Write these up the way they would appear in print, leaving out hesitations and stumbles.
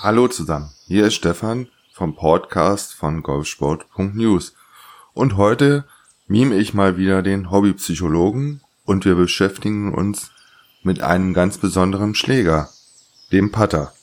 Hallo zusammen, hier ist Stefan vom Podcast von golfsport.news und heute mime ich mal wieder den Hobbypsychologen und wir beschäftigen uns mit einem ganz besonderen Schläger, dem Putter.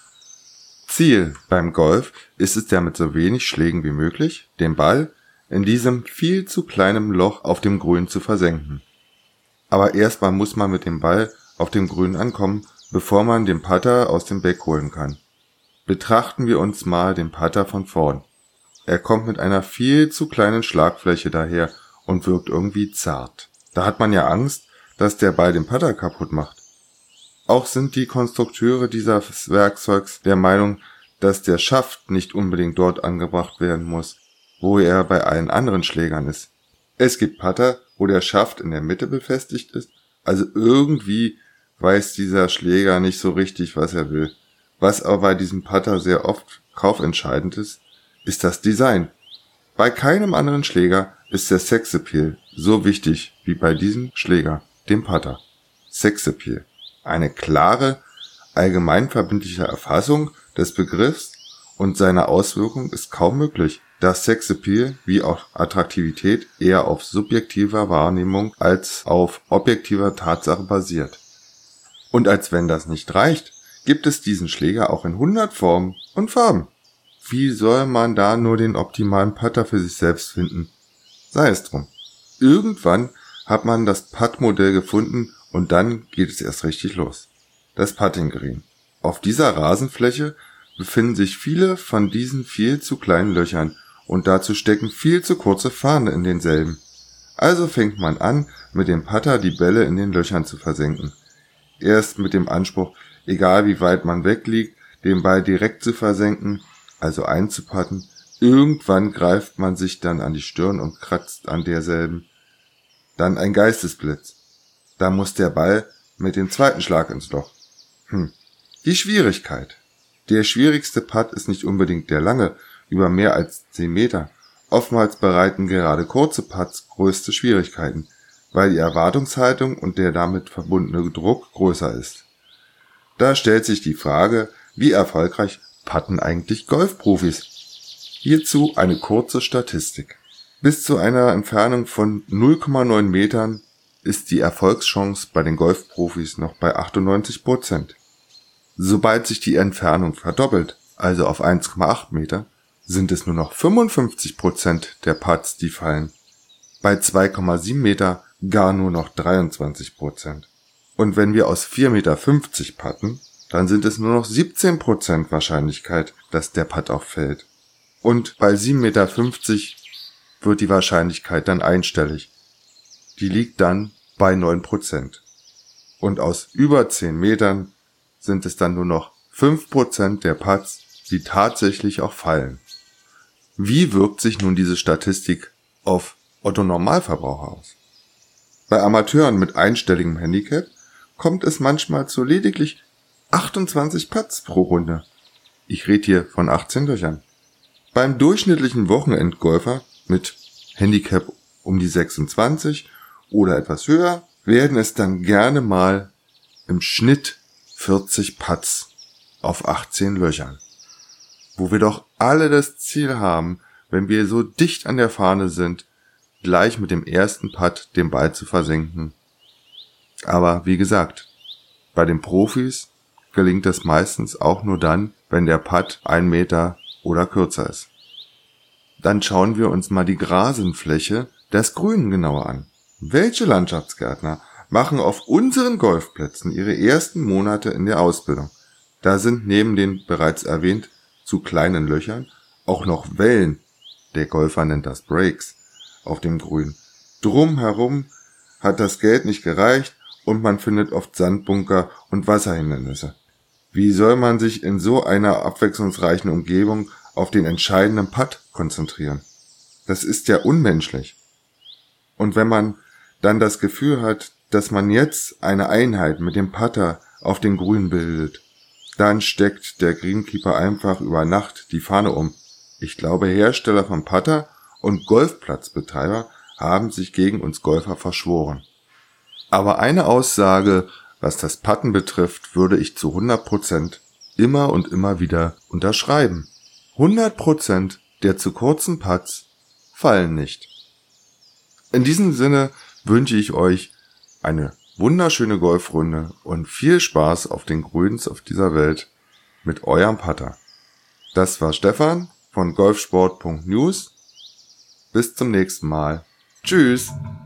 Ziel beim Golf ist es ja mit so wenig Schlägen wie möglich, den Ball in diesem viel zu kleinen Loch auf dem Grün zu versenken. Aber erstmal muss man mit dem Ball auf dem Grün ankommen, bevor man den Putter aus dem Bag holen kann. Betrachten wir uns mal den Putter von vorn. Er kommt mit einer viel zu kleinen Schlagfläche daher und wirkt irgendwie zart. Da hat man ja Angst, dass der Ball den Putter kaputt macht. Auch sind die Konstrukteure dieses Werkzeugs der Meinung, dass der Schaft nicht unbedingt dort angebracht werden muss, wo er bei allen anderen Schlägern ist. Es gibt Putter, wo der Schaft in der Mitte befestigt ist, also irgendwie weiß dieser Schläger nicht so richtig, was er will. Was aber bei diesem Putter sehr oft kaufentscheidend ist, ist das Design. Bei keinem anderen Schläger ist der Sexappeal so wichtig wie bei diesem Schläger, dem Putter. Sexappeal. Eine klare, allgemeinverbindliche Erfassung des Begriffs und seiner Auswirkung ist kaum möglich, da Sexappeal wie auch Attraktivität eher auf subjektiver Wahrnehmung als auf objektiver Tatsache basiert. Und als wenn das nicht reicht, gibt es diesen Schläger auch in 100 Formen und Farben. Wie soll man da nur den optimalen Putter für sich selbst finden? Sei es drum. Irgendwann hat man das Putt-Modell gefunden und dann geht es erst richtig los. Das Putting Green. Auf dieser Rasenfläche befinden sich viele von diesen viel zu kleinen Löchern und dazu stecken viel zu kurze Fahnen in denselben. Also fängt man an, mit dem Putter die Bälle in den Löchern zu versenken. Erst mit dem Anspruch, egal wie weit man weg liegt, den Ball direkt zu versenken, also einzuputten. Irgendwann greift man sich dann an die Stirn und kratzt an derselben. Dann ein Geistesblitz. Da muss der Ball mit dem zweiten Schlag ins Loch. Die Schwierigkeit. Der schwierigste Putt ist nicht unbedingt der lange, über mehr als 10 Meter. Oftmals bereiten gerade kurze Putts größte Schwierigkeiten, weil die Erwartungshaltung und der damit verbundene Druck größer ist. Da stellt sich die Frage, wie erfolgreich putten eigentlich Golfprofis? Hierzu eine kurze Statistik. Bis zu einer Entfernung von 0,9 Metern ist die Erfolgschance bei den Golfprofis noch bei 98%. Sobald sich die Entfernung verdoppelt, also auf 1,8 Meter, sind es nur noch 55% der Putts, die fallen. Bei 2,7 Meter gar nur noch 23%. Und wenn wir aus 4,50 Meter putten, dann sind es nur noch 17% Wahrscheinlichkeit, dass der Putt auch fällt. Und bei 7,50 Meter wird die Wahrscheinlichkeit dann einstellig. Die liegt dann bei 9%. Und aus über 10 Metern sind es dann nur noch 5% der Putts, die tatsächlich auch fallen. Wie wirkt sich nun diese Statistik auf Otto-Normalverbraucher aus? Bei Amateuren mit einstelligem Handicap kommt es manchmal zu lediglich 28 Putts pro Runde. Ich rede hier von 18 Löchern. Beim durchschnittlichen Wochenendgolfer mit Handicap um die 26 oder etwas höher werden es dann gerne mal im Schnitt 40 Putts auf 18 Löchern. Wo wir doch alle das Ziel haben, wenn wir so dicht an der Fahne sind, gleich mit dem ersten Putt den Ball zu versenken. Aber wie gesagt, bei den Profis gelingt es meistens auch nur dann, wenn der Putt 1 Meter oder kürzer ist. Dann schauen wir uns mal die Rasenfläche des Grünen genauer an. Welche Landschaftsgärtner machen auf unseren Golfplätzen ihre ersten Monate in der Ausbildung? Da sind neben den bereits erwähnt zu kleinen Löchern auch noch Wellen, der Golfer nennt das Breaks, auf dem Grün. Drumherum hat das Geld nicht gereicht und man findet oft Sandbunker und Wasserhindernisse. Wie soll man sich in so einer abwechslungsreichen Umgebung auf den entscheidenden Putt konzentrieren? Das ist ja unmenschlich. Und wenn man dann das Gefühl hat, dass man jetzt eine Einheit mit dem Putter auf dem Grün bildet, dann steckt der Greenkeeper einfach über Nacht die Fahne um. Ich glaube, Hersteller von Putter und Golfplatzbetreiber haben sich gegen uns Golfer verschworen. Aber eine Aussage, was das Putten betrifft, würde ich zu 100% immer und immer wieder unterschreiben. 100% der zu kurzen Putts fallen nicht. In diesem Sinne wünsche ich euch eine wunderschöne Golfrunde und viel Spaß auf den Grüns auf dieser Welt mit eurem Putter. Das war Stefan von golfsport.news. Bis zum nächsten Mal. Tschüss!